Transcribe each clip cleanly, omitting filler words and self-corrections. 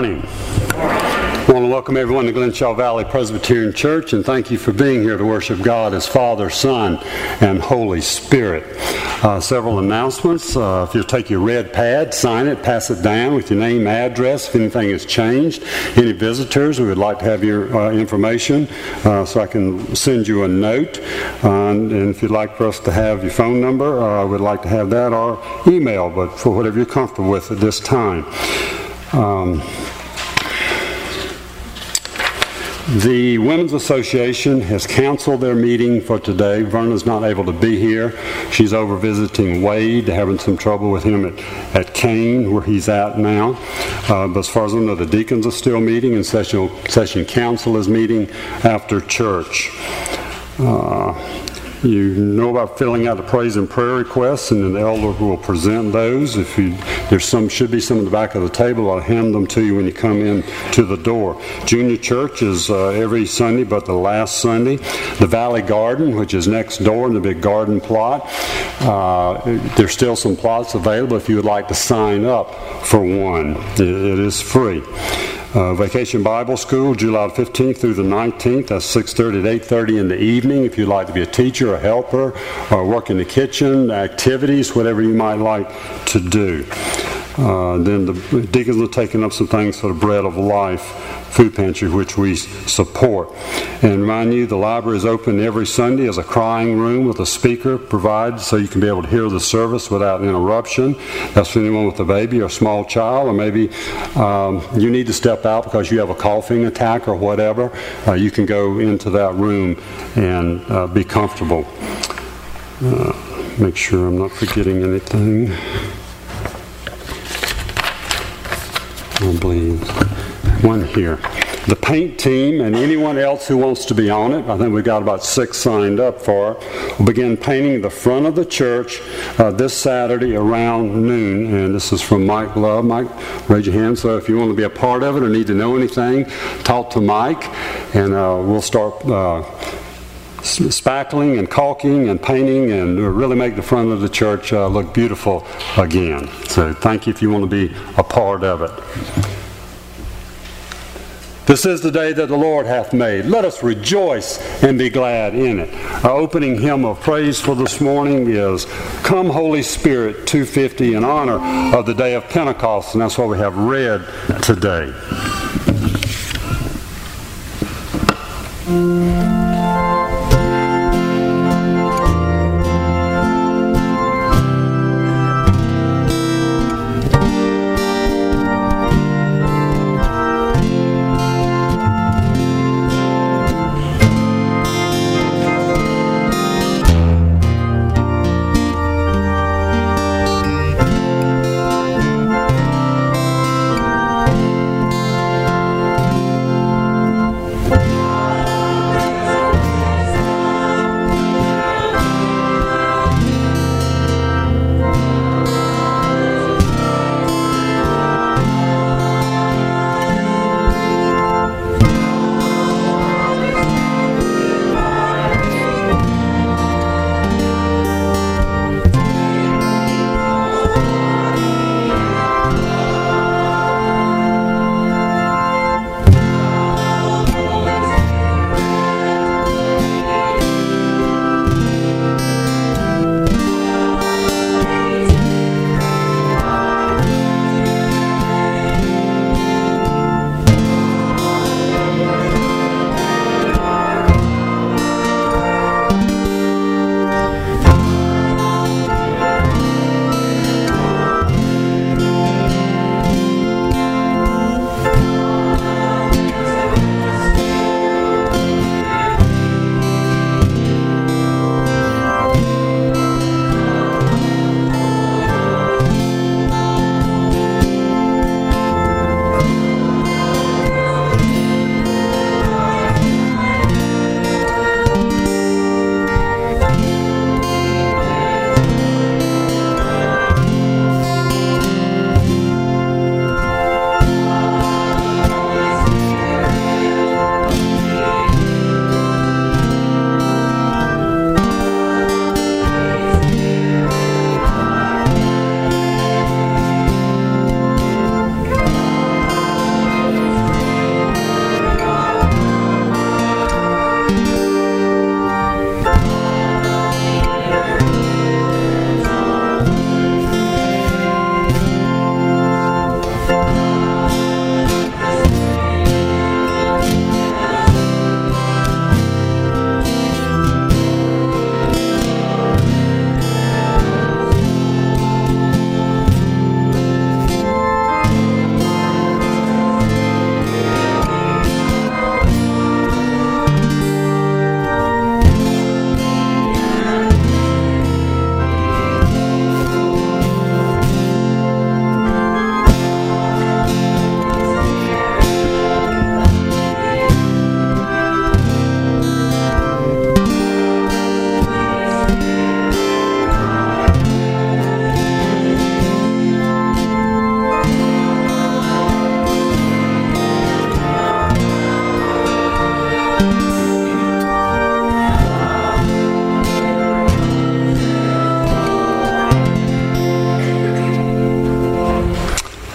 morning. I want to welcome everyone to Glenshaw Valley Presbyterian Church, and thank you for being here to worship God as Father, Son, and Holy Spirit. Several announcements. If you'll take your red pad, sign it, pass it down with your name, address, if anything has changed. Any visitors, we would like to have your information so I can send you a note. And if you'd like for us to have your phone number, we'd like to have that, or email, but for whatever you're comfortable with at this time. The Women's Association has canceled their meeting for today. Verna's not able to be here. She's over visiting Wade, having some trouble with him at Kane, where he's at now. But as far as I know, the deacons are still meeting, and session council is meeting after church. You know about filling out the praise and prayer requests, and then the elder will present those. Should be some in the back of the table. I'll hand them to you when you come in to the door. Junior church is every Sunday, but the last Sunday. The Valley Garden, which is next door in the big garden plot. There's still some plots available if you would like to sign up for one. It is free. Vacation Bible School, July 15th through the 19th. That's 6:30 to 8:30 in the evening. If you'd like to be a teacher, a helper, or work in the kitchen, activities, whatever you might like to do. Then the deacons are taking up some things for the Bread of Life food pantry, which we support. And remind you, the library is open every Sunday as a crying room with a speaker provided so you can be able to hear the service without interruption. That's for anyone with a baby or a small child, or maybe you need to step out because you have a coughing attack or whatever. You can go into that room and be comfortable. Make sure I'm not forgetting anything. I believe one here. The paint team and anyone else who wants to be on it, I think we've got about 6 signed up for it, will begin painting the front of the church this Saturday around noon. And this is from Mike Love. Mike, raise your hand. So if you want to be a part of it or need to know anything, talk to Mike, and we'll start spackling and caulking and painting and really make the front of the church look beautiful again. So thank you if you want to be a part of it. This is the day that the Lord hath made. Let us rejoice and be glad in it. Our opening hymn of praise for this morning is Come Holy Spirit 250 in honor of the day of Pentecost, and that's what we have read today.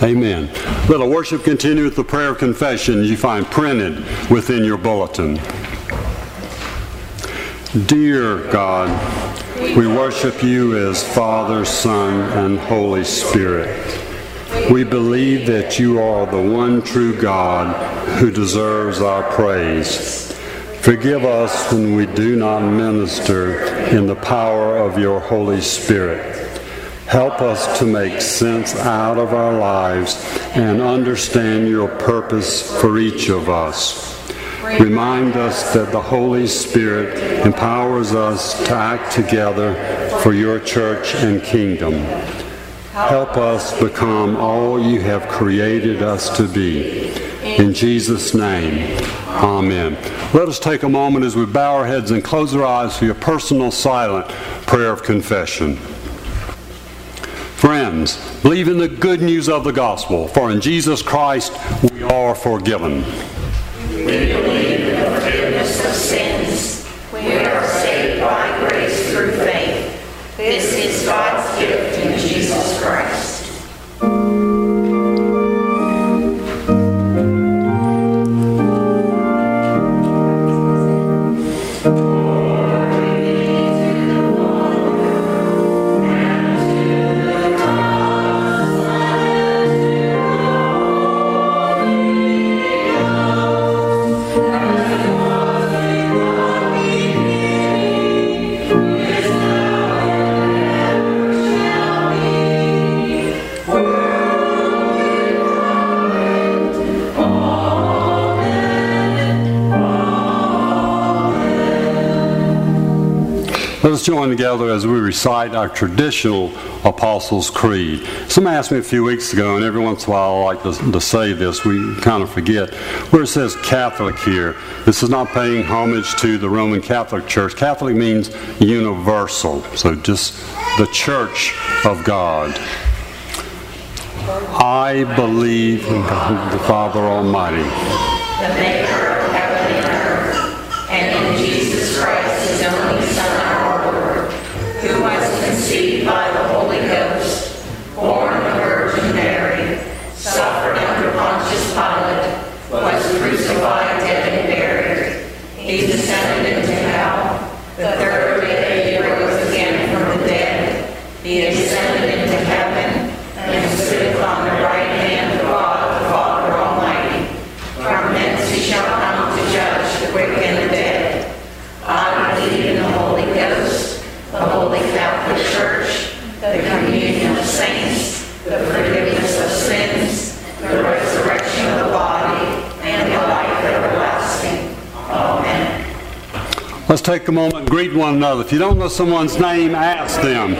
Amen. Let our worship continue with the prayer of confession you find printed within your bulletin. Dear God, we worship you as Father, Son, and Holy Spirit. We believe that you are the one true God who deserves our praise. Forgive us when we do not minister in the power of your Holy Spirit. Help us to make sense out of our lives and understand your purpose for each of us. Remind us that the Holy Spirit empowers us to act together for your church and kingdom. Help us become all you have created us to be. In Jesus' name, amen. Let us take a moment as we bow our heads and close our eyes for your personal silent prayer of confession. Friends, believe in the good news of the gospel, for in Jesus Christ we are forgiven. We believe in the forgiveness of sins. We are saved by grace through faith. This is God's gift in Jesus Christ. Let us join together as we recite our traditional Apostles' Creed. Somebody asked me a few weeks ago, and every once in a while I like to say this, we kind of forget, where it says Catholic here. This is not paying homage to the Roman Catholic Church. Catholic means universal, so just the Church of God. I believe in God the Father Almighty, the maker of heaven and earth, and in Jesus Christ, his only Son, our Lord, who was conceived by the Holy Ghost, born of Virgin Mary, suffered under Pontius Pilate, was crucified, dead, and buried. He descended into hell. The third day he rose again from the dead. He ascended into heaven and sitteth on the right hand of God the Father Almighty. From thence he shall come to judge the quick and the dead. I believe in the Holy Ghost, the Holy Catholic Church, the communion of saints, the forgiveness of sins, the resurrection of the body, and the life everlasting. Amen. Let's take a moment and greet one another. If you don't know someone's name, ask them.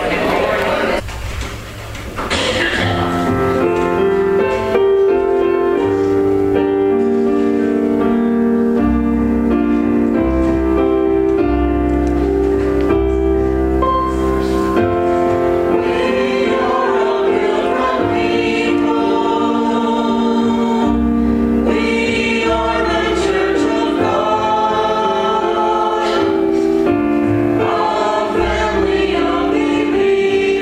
Family of believers.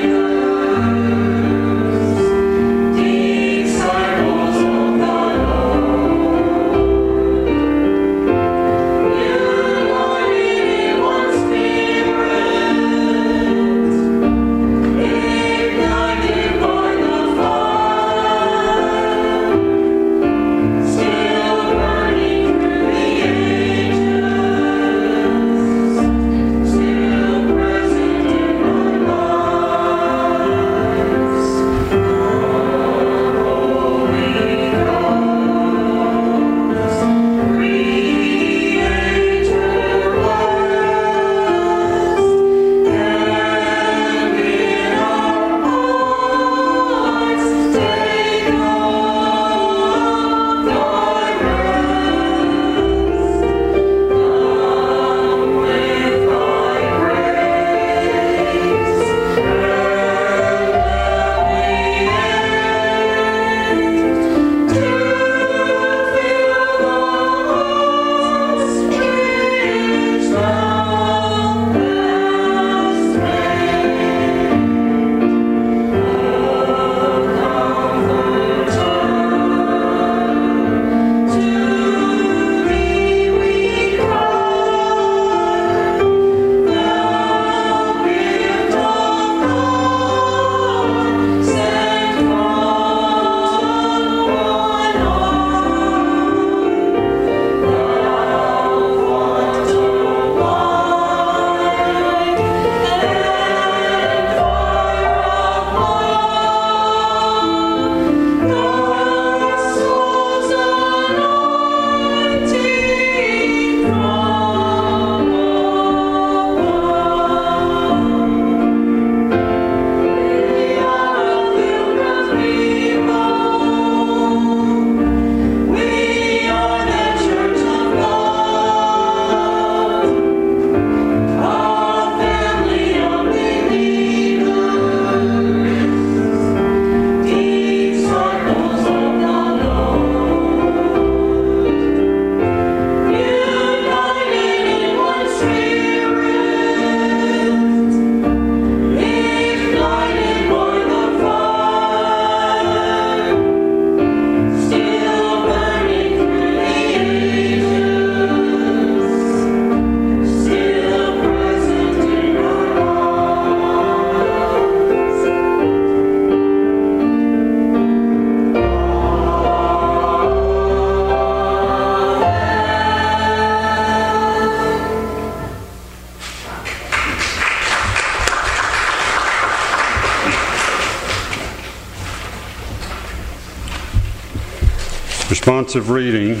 responsive reading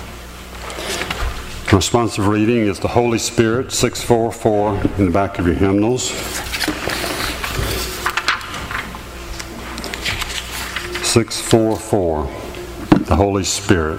is the Holy Spirit, 644 in the back of your hymnals. 644, the Holy Spirit.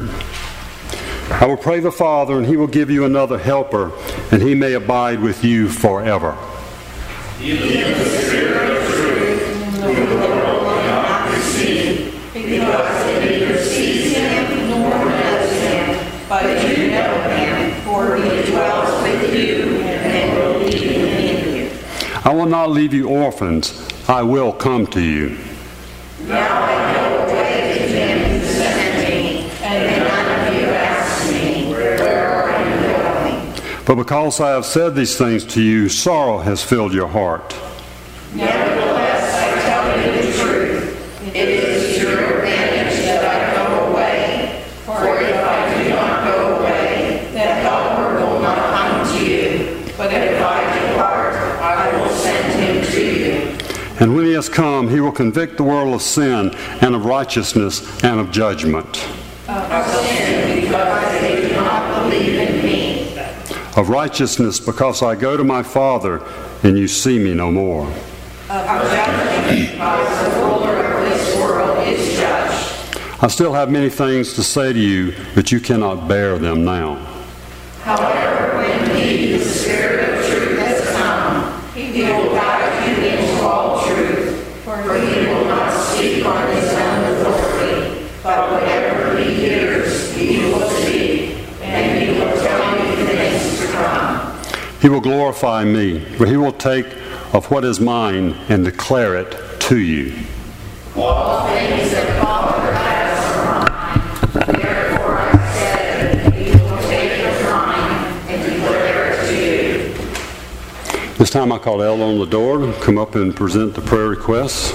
I will pray the Father, and He will give you another helper, and He may abide with you forever. Even the Spirit of truth, whom the world will not receive, because it neither sees Him nor knows Him, but you know Him, for He dwells with you and will be in you. I will not leave you orphans. I will come to you. Now I go away to Him who sent me, and none of you ask me, where are you going? But because I have said these things to you, sorrow has filled your heart. Nevertheless, I tell you the truth. It is to your advantage that I go away. For if I do not go away, the Helper will not come to you. But if I depart, I will send Him to you. And when He has come, He will convict the world of sin and of righteousness and of judgment. Of sin, because they do not believe in me. Of righteousness, because I go to my Father, and you see me no more. Of judgment, because the ruler of this world is judged. I still have many things to say to you, but you cannot bear them now. However, when He, the Spirit of truth, has come, He will guide you into all truth. For He will not speak on His own authority, but whatever He hears, He will speak, and He will tell you things to come. He will glorify me, for He will take of what is mine and declare it to you. All things that Father has are mine. Therefore I said, He will take of mine and declare it to you. This time I call Ella on the door to come up and present the prayer requests.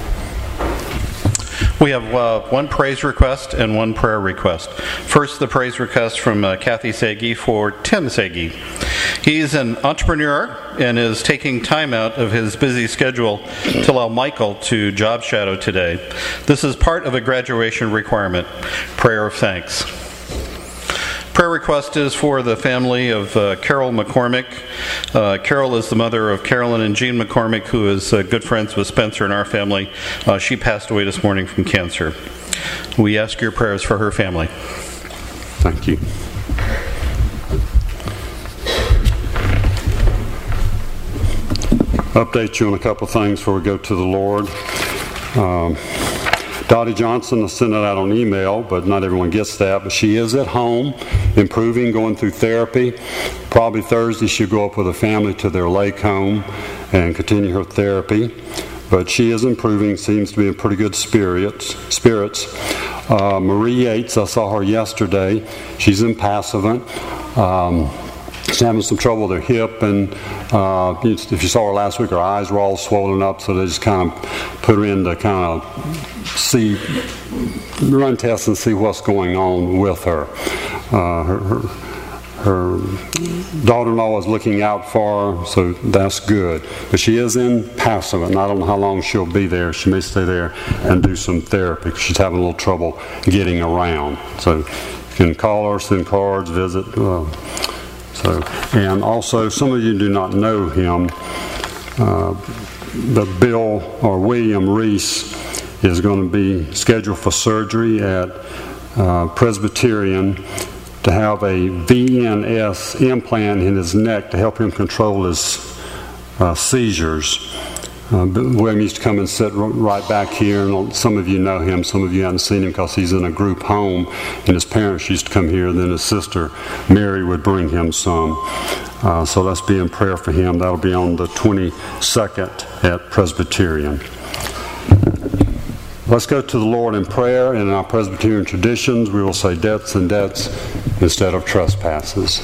We have one praise request and one prayer request. First, the praise request from Kathy Sagi for Tim Sagi. He's an entrepreneur and is taking time out of his busy schedule to allow Michael to job shadow today. This is part of a graduation requirement. Prayer of thanks. Prayer request is for the family of Carol McCormick. Carol is the mother of Carolyn and Jean McCormick, who is good friends with Spencer and our family. She passed away this morning from cancer. We ask your prayers for her family. Thank you. Update you on a couple of things before we go to the Lord. Dottie Johnson, I sent it out on email, but not everyone gets that. But she is at home, improving, going through therapy. Probably Thursday she'll go up with her family to their lake home and continue her therapy. But she is improving, seems to be in pretty good spirits. Marie Yates, I saw her yesterday. She's in Passivant. She's having some trouble with her hip, and if you saw her last week, her eyes were all swollen up, so they just kind of put her in to kind of run tests and see what's going on with her. Her daughter-in-law is looking out for her, so that's good. But she is in Passivant, and I don't know how long she'll be there. She may stay there and do some therapy because she's having a little trouble getting around. So you can call her, send cards, visit. And also, some of you do not know him, but Bill or William Reese is going to be scheduled for surgery at Presbyterian to have a VNS implant in his neck to help him control his seizures. William used to come and sit right back here, and some of you know him, some of you haven't seen him because he's in a group home, and his parents used to come here, and then his sister Mary would bring him some. So let's be in prayer for him. That'll be on the 22nd at Presbyterian. Let's go to the Lord in prayer, and in our Presbyterian traditions we will say debts and debts instead of trespasses.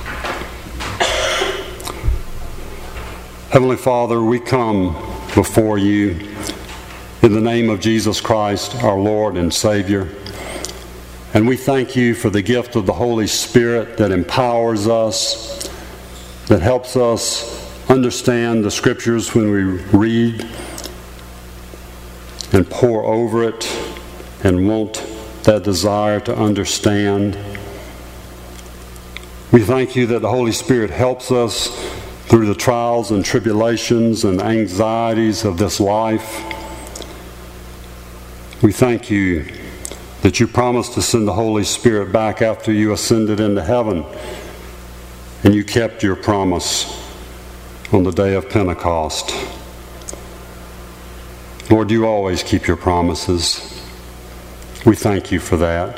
Heavenly Father, we come before you in the name of Jesus Christ, our Lord and Savior. And we thank you for the gift of the Holy Spirit that empowers us, that helps us understand the Scriptures when we read and pore over it and won't that desire to understand. We thank you that the Holy Spirit helps us through the trials and tribulations and anxieties of this life. We thank you that you promised to send the Holy Spirit back after you ascended into heaven, and you kept your promise on the day of Pentecost. Lord, you always keep your promises. We thank you for that.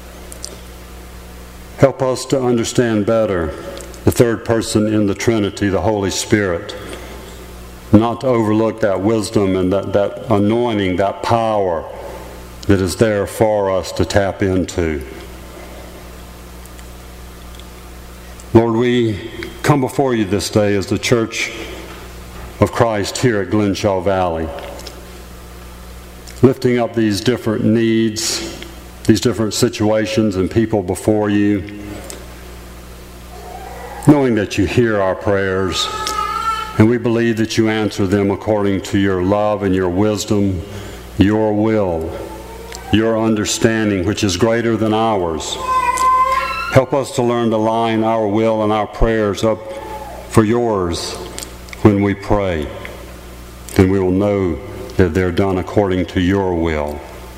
Help us to understand better the third person in the Trinity, the Holy Spirit. Not to overlook that wisdom and that anointing, that power that is there for us to tap into. Lord, we come before you this day as the Church of Christ here at Glenshaw Valley, lifting up these different needs, these different situations and people before you, knowing that you hear our prayers, and we believe that you answer them according to your love and your wisdom, your will, your understanding, which is greater than ours. Help us to learn to line our will and our prayers up for yours when we pray. Then we will know that they're done according to your will.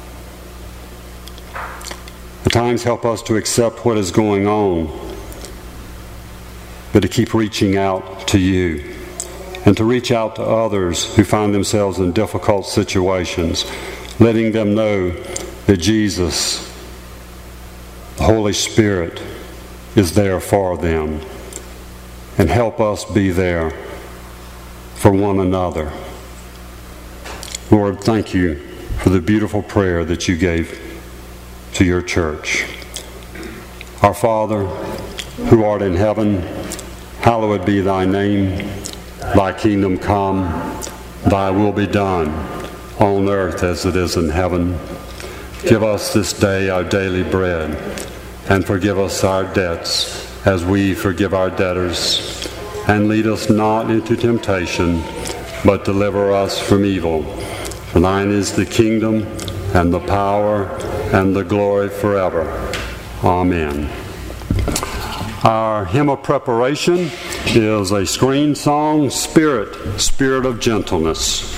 At times, help us to accept what is going on, but to keep reaching out to you and to reach out to others who find themselves in difficult situations, letting them know that Jesus, the Holy Spirit, is there for them, and help us be there for one another. Lord, thank you for the beautiful prayer that you gave to your church. Our Father, who art in heaven, hallowed be thy name. Thy kingdom come, thy will be done, on earth as it is in heaven. Give us this day our daily bread, and forgive us our debts as we forgive our debtors. And lead us not into temptation, but deliver us from evil. For thine is the kingdom, and the power, and the glory forever. Amen. Our hymn of preparation is a screen song, Spirit, Spirit of Gentleness.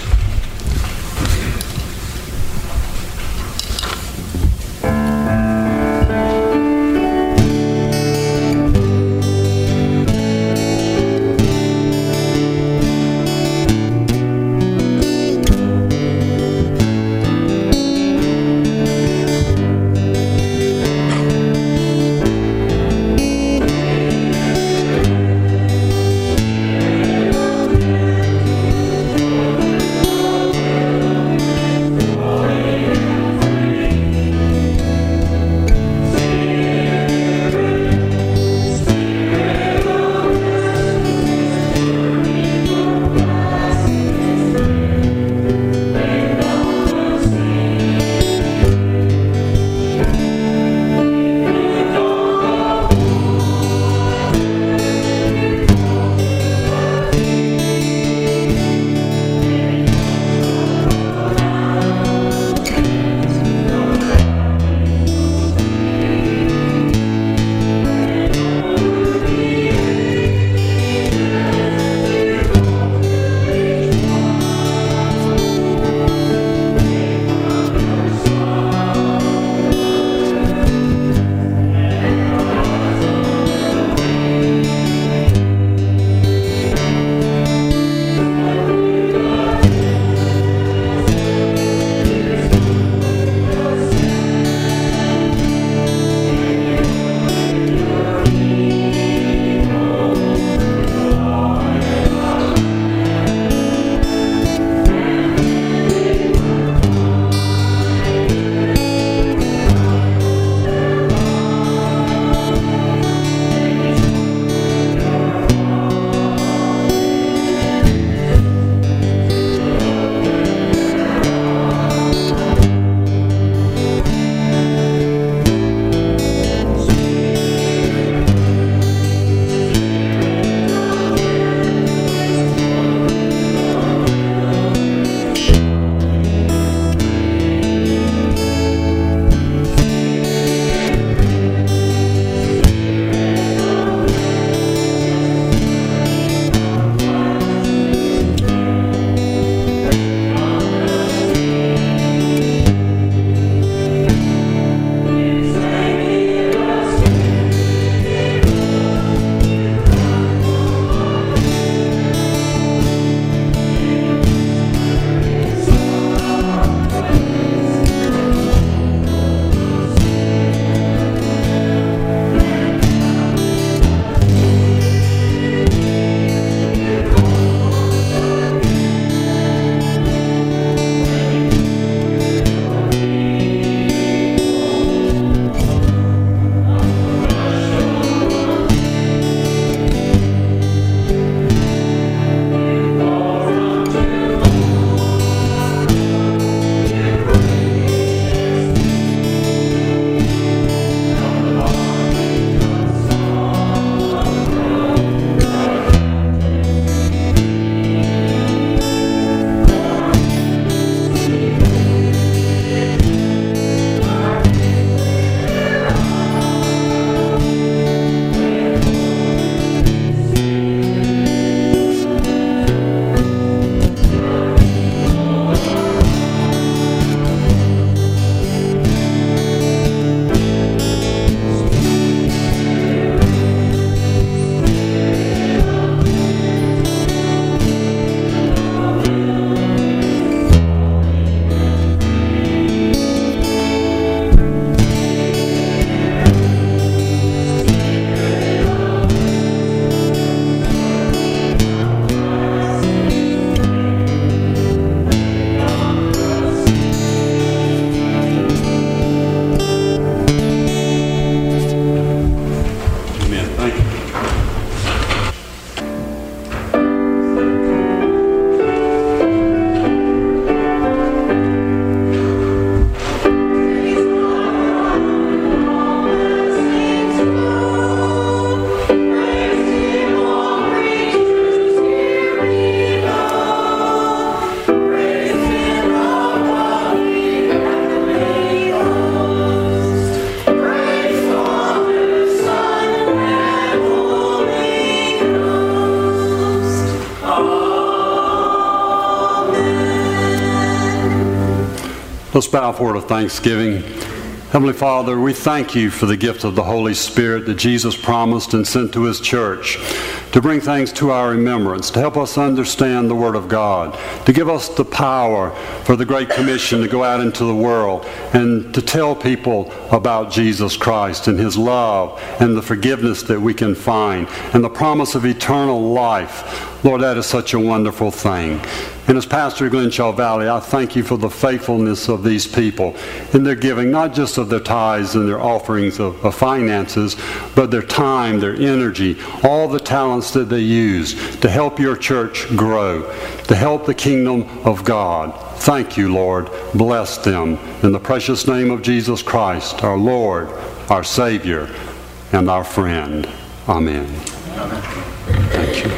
Let's bow for a word of thanksgiving. Heavenly Father, we thank you for the gift of the Holy Spirit that Jesus promised and sent to His church to bring things to our remembrance, to help us understand the Word of God, to give us the power for the Great Commission to go out into the world and to tell people about Jesus Christ and His love and the forgiveness that we can find and the promise of eternal life. Lord, that is such a wonderful thing. And as pastor of Glenshaw Valley, I thank you for the faithfulness of these people in their giving, not just of their tithes and their offerings of finances, but their time, their energy, all the talents that they use to help your church grow, to help the kingdom of God. Thank you, Lord. Bless them. In the precious name of Jesus Christ, our Lord, our Savior, and our friend. Amen. Thank you.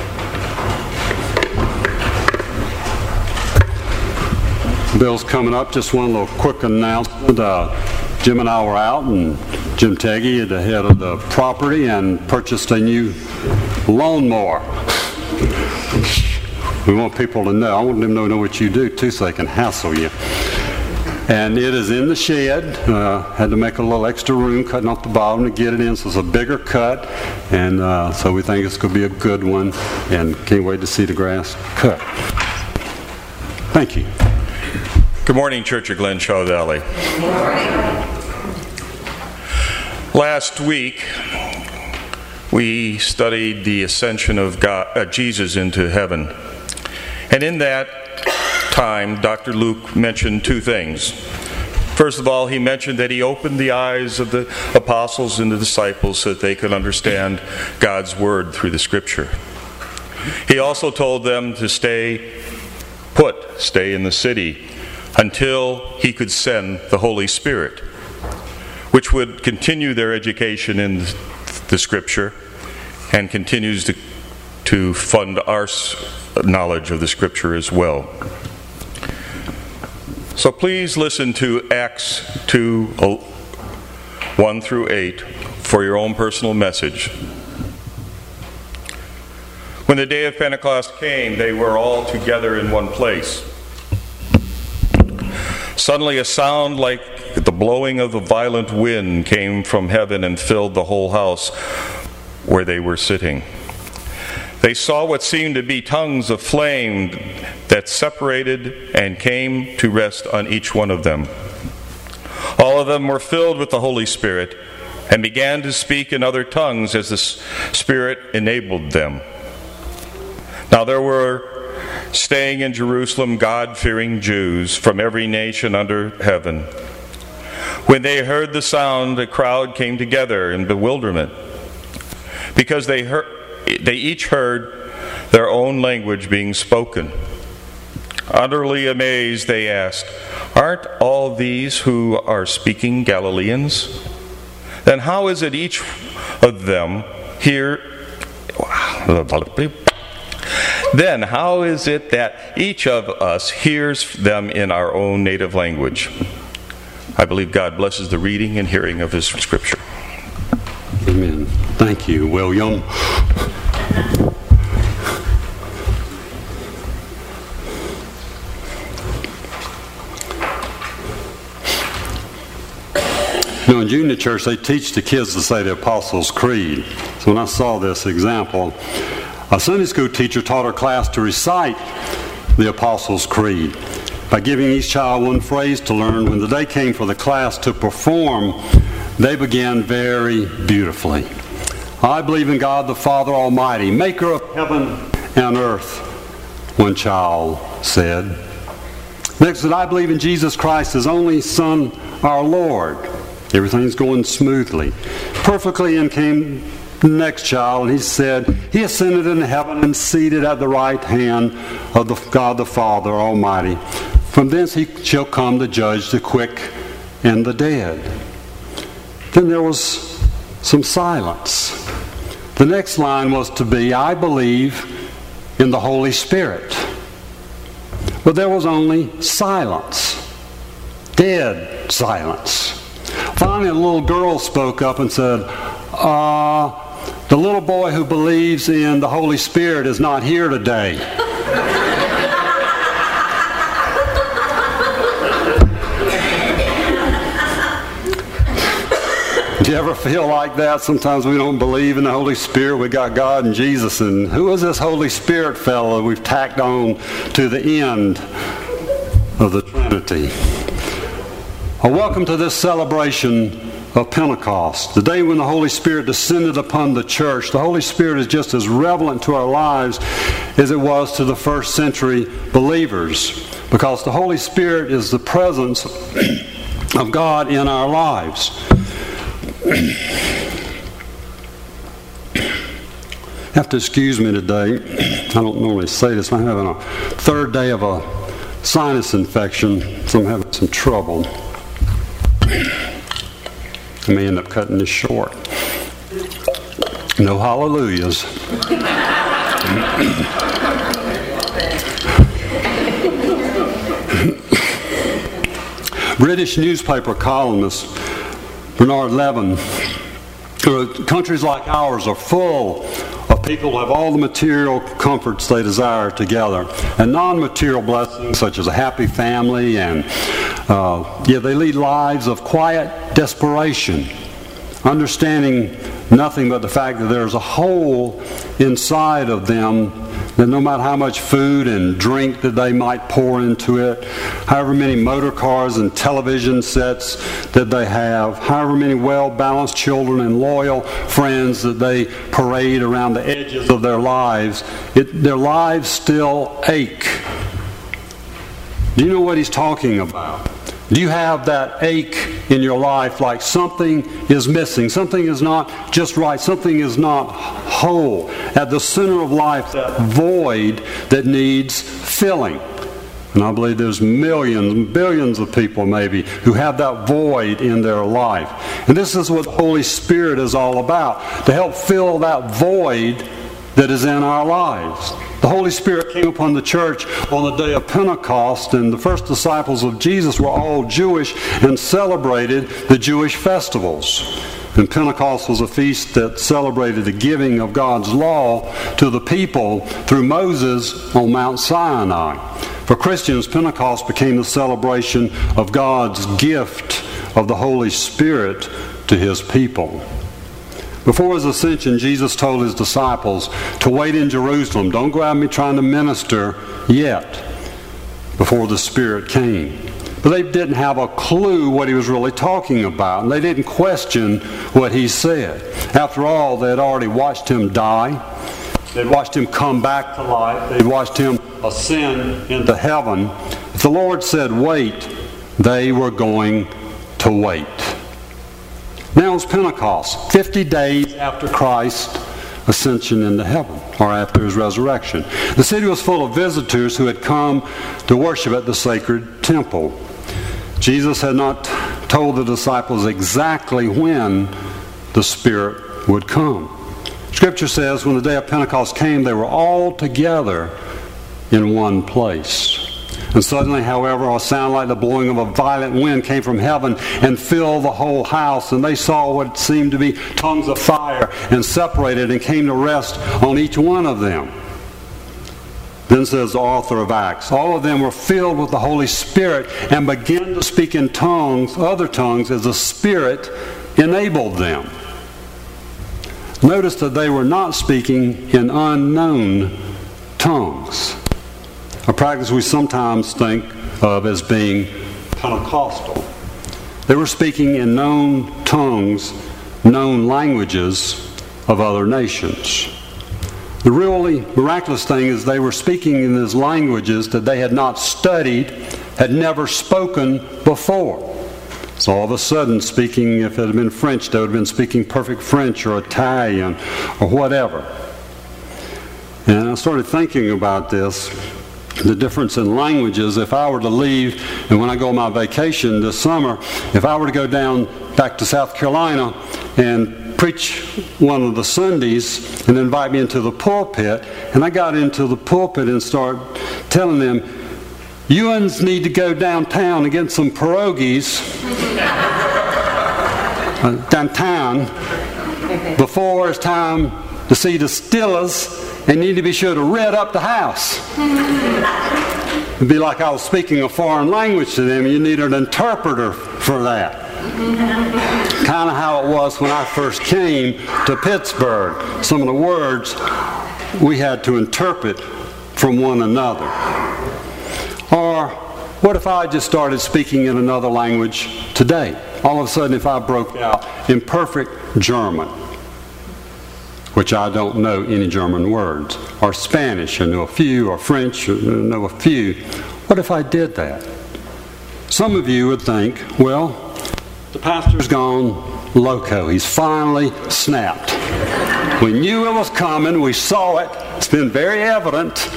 Bill's coming up. Just one little quick announcement. Jim and I were out, and Jim Teggy, the head of the property, and purchased a new lawnmower. We want people to know. I want them to know what you do too, so they can hassle you. And it is in the shed. Had to make a little extra room, cutting off the bottom to get it in, so it's a bigger cut. And so we think it's going to be a good one, and can't wait to see the grass cut. Thank you. Good morning, Church of Glenshaw Valley. Good morning. Last week, we studied the ascension of Jesus into heaven. And in that time, Dr. Luke mentioned two things. First of all, he mentioned that he opened the eyes of the apostles and the disciples so that they could understand God's word through the Scripture. He also told them to stay in the city, until he could send the Holy Spirit, which would continue their education in the Scripture and continues to fund our knowledge of the Scripture as well. So please listen to Acts 2, 1 through 8 for your own personal message. When the day of Pentecost came, they were all together in one place. Suddenly a sound like the blowing of a violent wind came from heaven and filled the whole house where they were sitting. They saw what seemed to be tongues of flame that separated and came to rest on each one of them. All of them were filled with the Holy Spirit and began to speak in other tongues as the Spirit enabled them. Now there were staying in Jerusalem God-fearing Jews from every nation under heaven. When they heard the sound, a crowd came together in bewilderment, because they each heard their own language being spoken. Utterly amazed, they asked, "Aren't all these who are speaking Galileans? Then how is it each of them here? Then how is it that each of us hears them in our own native language?" I believe God blesses the reading and hearing of His Scripture. Amen. Thank you, William. Now, in junior church, they teach the kids to say the Apostles' Creed. So when I saw this example, a Sunday school teacher taught her class to recite the Apostles' Creed by giving each child one phrase to learn. When the day came for the class to perform, they began very beautifully. "I believe in God the Father Almighty, maker of heaven and earth," one child said. Next said, "I believe in Jesus Christ, His only Son, our Lord." Everything's going smoothly. Perfectly in came the next child, and he said, "He ascended into heaven and seated at the right hand of God the Father Almighty. From thence He shall come to judge the quick and the dead." Then there was some silence. The next line was to be, "I believe in the Holy Spirit." But there was only silence. Dead silence. Finally, a little girl spoke up and said, "The little boy who believes in the Holy Spirit is not here today." Do you ever feel like that? Sometimes we don't believe in the Holy Spirit. We got God and Jesus. And who is this Holy Spirit fellow we've tacked on to the end of the Trinity? Well, welcome to this celebration of Pentecost, the day when the Holy Spirit descended upon the church. The Holy Spirit is just as relevant to our lives as it was to the first century believers, because the Holy Spirit is the presence of God in our lives. You have to excuse me today. I don't normally say this. I'm having a third day of a sinus infection, so I'm having some trouble. I may end up cutting this short. No hallelujahs. British newspaper columnist Bernard Levin. Countries like ours are full of people who have all the material comforts they desire together, and non-material blessings such as a happy family, and they lead lives of quiet desperation, understanding nothing but the fact that there's a hole inside of them, that no matter how much food and drink that they might pour into it, however many motor cars and television sets that they have, however many well-balanced children and loyal friends that they parade around the edges of their lives, their lives still ache. Do you know what he's talking about? Do you have that ache in your life, like something is missing, something is not just right, something is not whole? At the center of life, that void that needs filling. And I believe there's millions, billions of people maybe who have that void in their life. And this is what the Holy Spirit is all about, to help fill that void that is in our lives. The Holy Spirit came upon the church on the day of Pentecost, and the first disciples of Jesus were all Jewish and celebrated the Jewish festivals. And Pentecost was a feast that celebrated the giving of God's law to the people through Moses on Mount Sinai. For Christians, Pentecost became the celebration of God's gift of the Holy Spirit to His people. Before His ascension, Jesus told His disciples to wait in Jerusalem. Don't go out me trying to minister yet, before the Spirit came. But they didn't have a clue what He was really talking about, and they didn't question what He said. After all, they had already watched Him die. They'd watched Him come back to life. They'd watched Him ascend into heaven. If the Lord said wait, they were going to wait. Now it's Pentecost, 50 days after Christ's ascension into heaven, or after His resurrection. The city was full of visitors who had come to worship at the sacred temple. Jesus had not told the disciples exactly when the Spirit would come. Scripture says when the day of Pentecost came, they were all together in one place. And suddenly, however, a sound like the blowing of a violent wind came from heaven and filled the whole house. And they saw what seemed to be tongues of fire and separated and came to rest on each one of them. Then says the author of Acts, all of them were filled with the Holy Spirit and began to speak in tongues, other tongues, as the Spirit enabled them. Notice that they were not speaking in unknown tongues, a practice we sometimes think of as being Pentecostal. They were speaking in known tongues, known languages of other nations. The really miraculous thing is they were speaking in these languages that they had not studied, had never spoken before. So all of a sudden, speaking, if it had been French, they would have been speaking perfect French or Italian or whatever. And I started thinking about this, the difference in languages. If I were to leave, and when I go on my vacation this summer, if I were to go down back to South Carolina and preach one of the Sundays and invite me into the pulpit, and I got into the pulpit and started telling them, you uns need to go downtown and get some pierogies downtown before it's time to see the Steelers, and you need to be sure to red up the house. It'd be like I was speaking a foreign language to them. You need an interpreter for that. Kind of how it was when I first came to Pittsburgh. Some of the words we had to interpret from one another. Or what if I just started speaking in another language today? All of a sudden, if I broke out in perfect German, which I don't know any German words, or Spanish, I know a few, or French, I know a few. What if I did that? Some of you would think, well, the pastor's gone loco. He's finally snapped. We knew it was coming. We saw it. It's been very evident.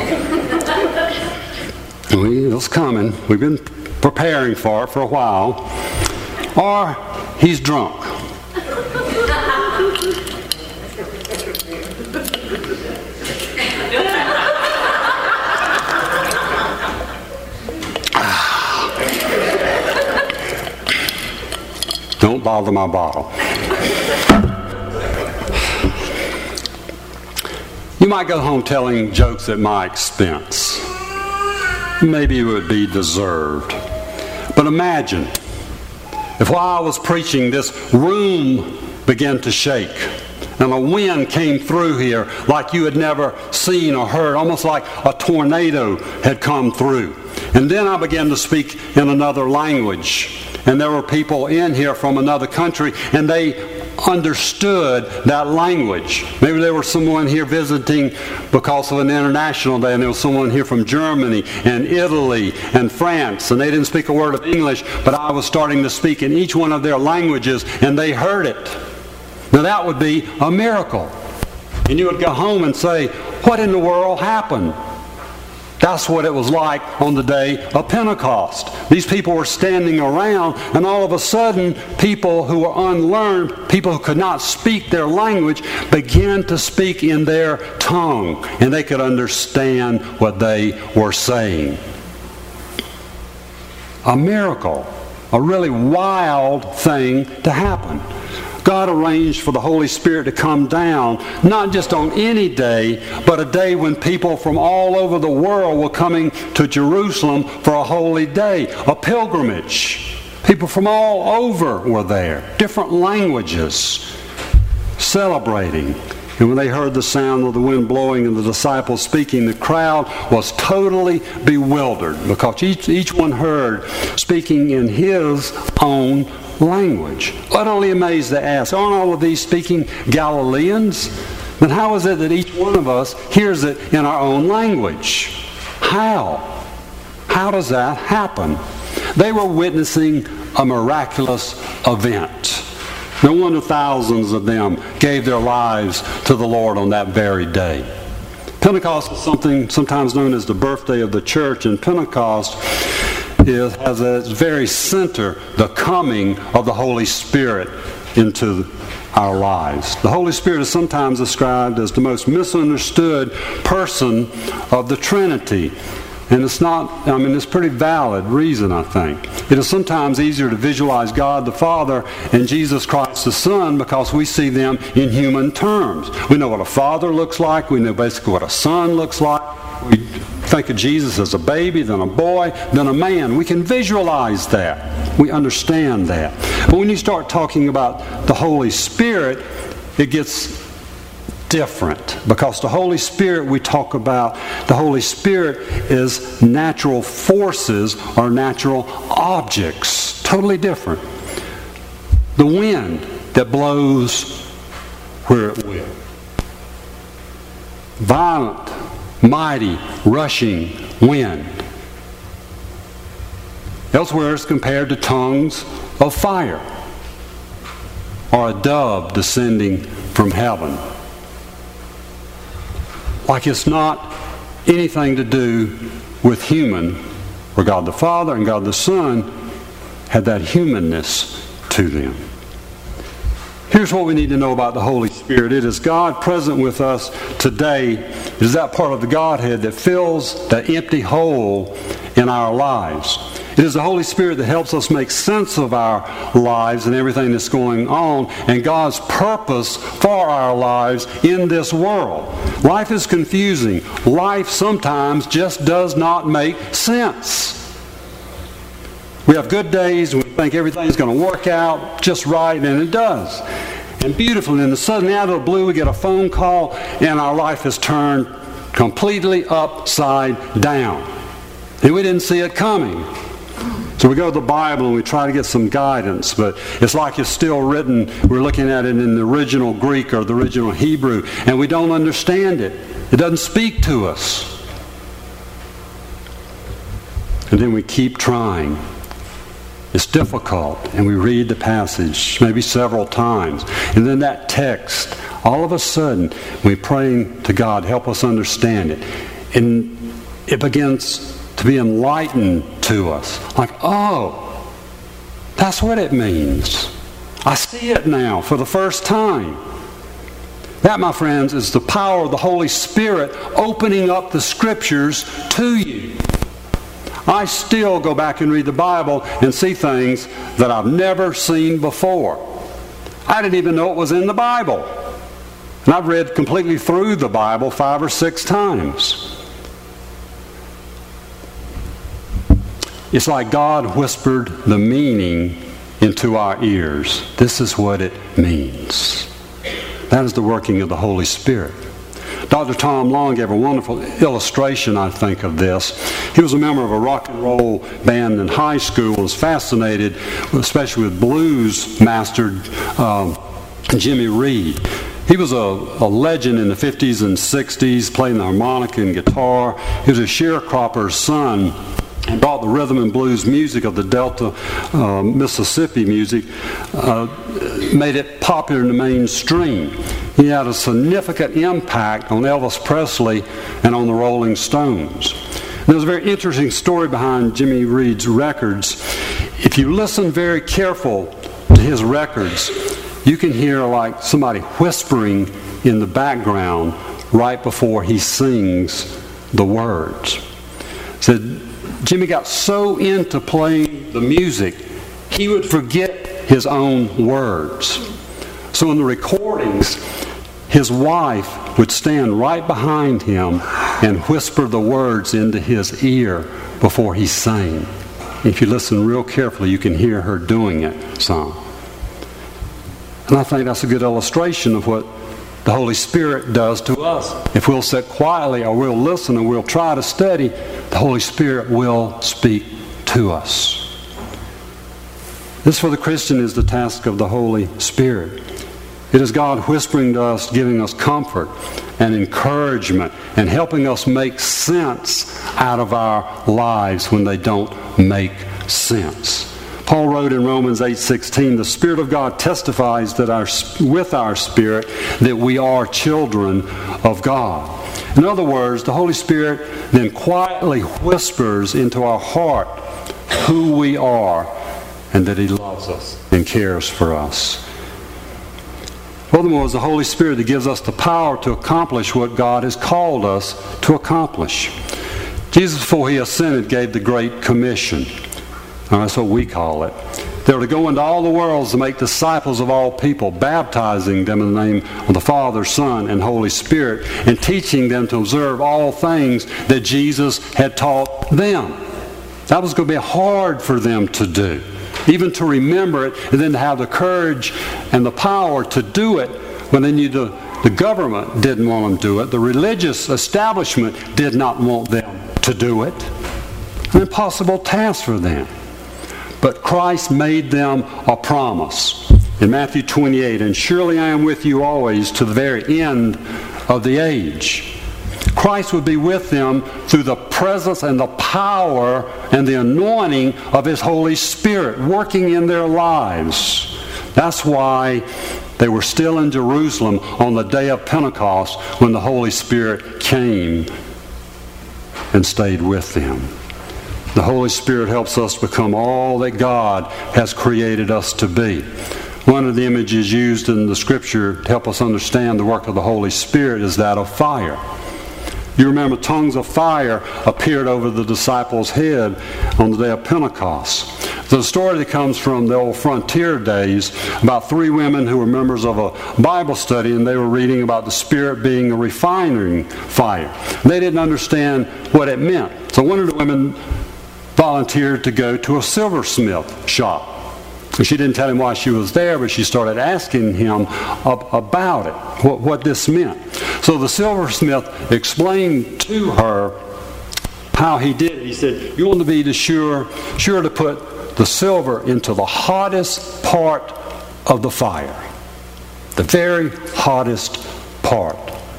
It was coming. We've been preparing for it for a while. Or he's drunk. Don't bother my bottle. You might go home telling jokes at my expense. Maybe it would be deserved. But imagine if while I was preaching, this room began to shake and a wind came through here like you had never seen or heard, almost like a tornado had come through. And then I began to speak in another language. And there were people in here from another country, and they understood that language. Maybe there was someone here visiting because of an international day, and there was someone here from Germany and Italy and France, and they didn't speak a word of English, but I was starting to speak in each one of their languages, and they heard it. Now that would be a miracle. And you would go home and say, what in the world happened? That's what it was like on the day of Pentecost. These people were standing around, and all of a sudden, people who were unlearned, people who could not speak their language, began to speak in their tongue, and they could understand what they were saying. A miracle, a really wild thing to happen. God arranged for the Holy Spirit to come down, not just on any day, but a day when people from all over the world were coming to Jerusalem for a holy day, a pilgrimage. People from all over were there, different languages, celebrating. And when they heard the sound of the wind blowing and the disciples speaking, the crowd was totally bewildered because each one heard speaking in his own language. Utterly amazed, they asked, aren't all of these speaking Galileans? Then how is it that each one of us hears it in our own language? How? How does that happen? They were witnessing a miraculous event. No wonder thousands of them gave their lives to the Lord on that very day. Pentecost is something sometimes known as the birthday of the church, and Pentecost has at its very center the coming of the Holy Spirit into our lives. The Holy Spirit is sometimes described as the most misunderstood person of the Trinity. And it's it's pretty valid reason, I think. It is sometimes easier to visualize God the Father and Jesus Christ the Son because we see them in human terms. We know what a father looks like. We know basically what a son looks like. We think of Jesus as a baby, then a boy, then a man. We can visualize that. We understand that. But when you start talking about the Holy Spirit, it gets different, because the Holy Spirit we talk about, the Holy Spirit is natural forces or natural objects. Totally different. The wind that blows where it will. Violent, mighty, rushing wind. Elsewhere it's compared to tongues of fire or a dove descending from heaven. Like it's not anything to do with human, where God the Father and God the Son had that humanness to them. Here's what we need to know about the Holy Spirit. It is God present with us today. It is that part of the Godhead that fills the empty hole in our lives. It is the Holy Spirit that helps us make sense of our lives and everything that's going on and God's purpose for our lives in this world. Life is confusing. Life sometimes just does not make sense. We have good days, we think everything's going to work out just right, and it does. And beautifully, and suddenly out of the blue we get a phone call, and our life has turned completely upside down. And we didn't see it coming. So we go to the Bible and we try to get some guidance, but it's like it's still written. We're looking at it in the original Greek or the original Hebrew, and we don't understand it. It doesn't speak to us. And then we keep trying. It's difficult, and we read the passage maybe several times. And then that text, all of a sudden, we're praying to God, help us understand it. And it begins to be enlightened to us. Like, oh, that's what it means. I see it now for the first time. That, my friends, is the power of the Holy Spirit opening up the Scriptures to you. I still go back and read the Bible and see things that I've never seen before. I didn't even know it was in the Bible. And I've read completely through the Bible 5 or 6 times. It's like God whispered the meaning into our ears. This is what it means. That is the working of the Holy Spirit. Dr. Tom Long gave a wonderful illustration, I think, of this. He was a member of a rock and roll band in high school, was fascinated, especially with blues master Jimmy Reed. He was a legend in the 50s and 60s, playing the harmonica and guitar. He was a sharecropper's son and brought the rhythm and blues music of the Delta, Mississippi music, made it popular in the mainstream. He had a significant impact on Elvis Presley and on the Rolling Stones. And there's a very interesting story behind Jimmy Reed's records. If you listen very careful to his records, you can hear like somebody whispering in the background right before he sings the words. So Jimmy got so into playing the music, he would forget his own words. So in the recordings, his wife would stand right behind him and whisper the words into his ear before he sang. If you listen real carefully, you can hear her doing it some. And I think that's a good illustration of what the Holy Spirit does to us. If we'll sit quietly or we'll listen and we'll try to study, the Holy Spirit will speak to us. This for the Christian is the task of the Holy Spirit. It is God whispering to us, giving us comfort and encouragement and helping us make sense out of our lives when they don't make sense. Paul wrote in Romans 8:16, the Spirit of God testifies that with our spirit that we are children of God. In other words, the Holy Spirit then quietly whispers into our heart who we are and that He loves us and cares for us. Furthermore, it's the Holy Spirit that gives us the power to accomplish what God has called us to accomplish. Jesus, before He ascended, gave the Great Commission. That's what we call it. They were to go into all the worlds to make disciples of all people, baptizing them in the name of the Father, Son, and Holy Spirit, and teaching them to observe all things that Jesus had taught them. That was going to be hard for them to do, even to remember it, and then to have the courage and the power to do it when they knew the government didn't want them to do it. The religious establishment did not want them to do it. An impossible task for them. But Christ made them a promise. In Matthew 28, and surely I am with you always to the very end of the age. Christ would be with them through the presence and the power and the anointing of His Holy Spirit working in their lives. That's why they were still in Jerusalem on the day of Pentecost when the Holy Spirit came and stayed with them. The Holy Spirit helps us become all that God has created us to be. One of the images used in the Scripture to help us understand the work of the Holy Spirit is that of fire. You remember tongues of fire appeared over the disciples' head on the day of Pentecost. The story that comes from the old frontier days about 3 women who were members of a Bible study, and they were reading about the Spirit being a refining fire. They didn't understand what it meant. So one of the women volunteered to go to a silversmith shop. She didn't tell him why she was there, but she started asking him about it, what this meant. So the silversmith explained to her how he did it. He said, you want to be sure to put the silver into the hottest part of the fire. The very hottest part.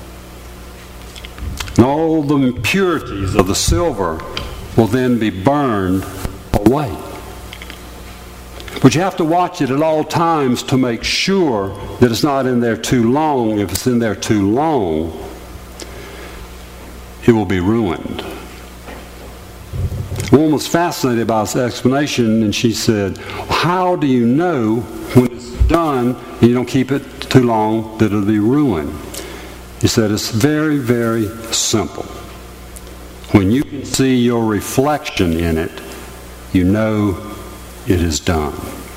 And all the impurities of the silver will then be burned away. But you have to watch it at all times to make sure that it's not in there too long. If it's in there too long, it will be ruined. The woman was fascinated by his explanation, and she said, how do you know when it's done and you don't keep it too long that it'll be ruined? He said, it's very, very simple. When you can see your reflection in it, you know it is done.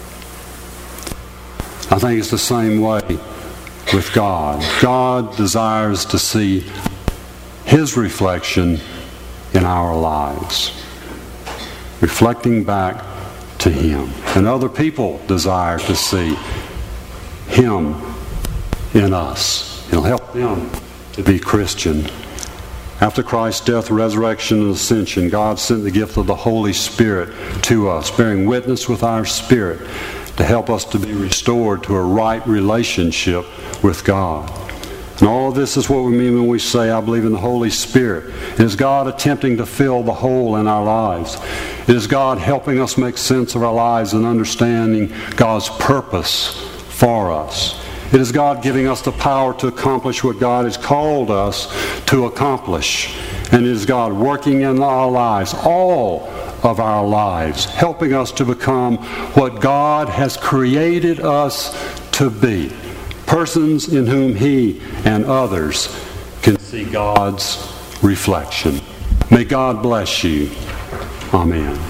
I think it's the same way with God. God desires to see His reflection in our lives, reflecting back to Him. And other people desire to see Him in us. It'll help them to be Christian. After Christ's death, resurrection, and ascension, God sent the gift of the Holy Spirit to us, bearing witness with our spirit to help us to be restored to a right relationship with God. And all of this is what we mean when we say, I believe in the Holy Spirit. It is God attempting to fill the hole in our lives. It is God helping us make sense of our lives and understanding God's purpose for us. It is God giving us the power to accomplish what God has called us to accomplish. And it is God working in our lives, all of our lives, helping us to become what God has created us to be. Persons in whom He and others can see God's reflection. May God bless you. Amen.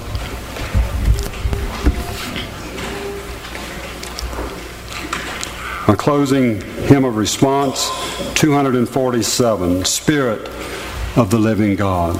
Our closing hymn of response, 247, Spirit of the Living God.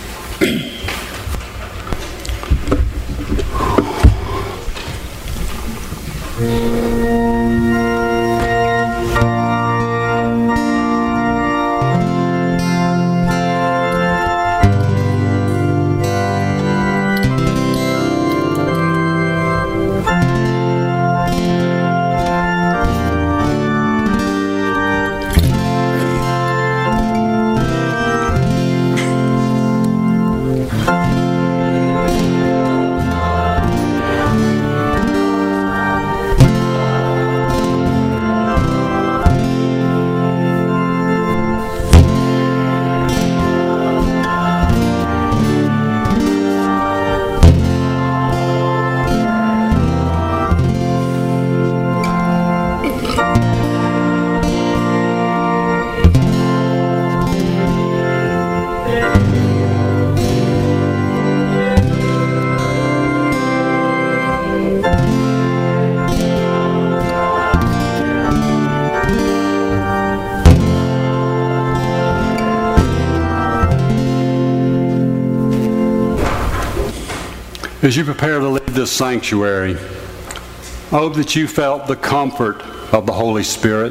As you prepare to leave this sanctuary, I hope that you felt the comfort of the Holy Spirit.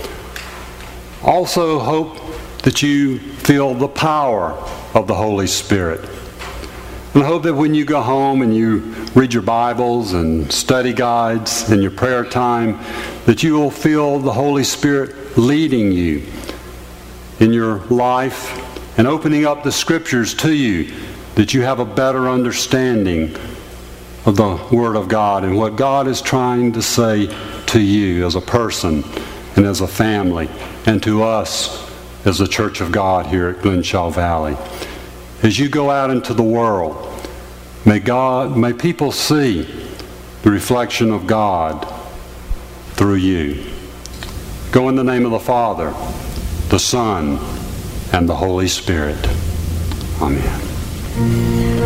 Also hope that you feel the power of the Holy Spirit. And I hope that when you go home and you read your Bibles and study guides and your prayer time, that you will feel the Holy Spirit leading you in your life and opening up the Scriptures to you, that you have a better understanding of the Word of God and what God is trying to say to you as a person and as a family and to us as the Church of God here at Glenshaw Valley. As you go out into the world, may people see the reflection of God through you. Go in the name of the Father, the Son, and the Holy Spirit. Amen.